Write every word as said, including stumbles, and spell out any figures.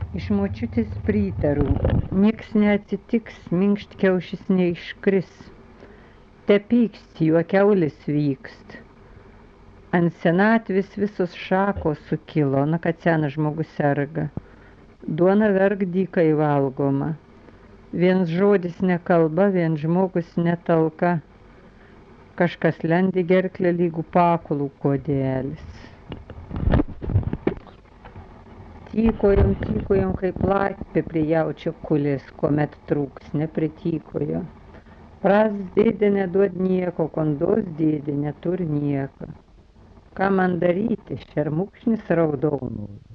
Iš močiutės pritarų, nieks neatsitiks, minkštkiaušis neiškris. Te pykst, juokiaulis vykst. Ant senatvės visos šakos sukilo, na kad senas žmogus serga. Duona verk dykai valgoma. Viens žodis nekalba, vien žmogus netalka. Kažkas lendi gerklę lygų pakulų kodelis. Tykojom, tykojom, kaip lapė prie jaučio kulės, kuomet trūks, nepritykojo. Pras dėdė neduod nieko, kondos dėdė neturi nieko. Ką man daryti, šermukšnis raudonų?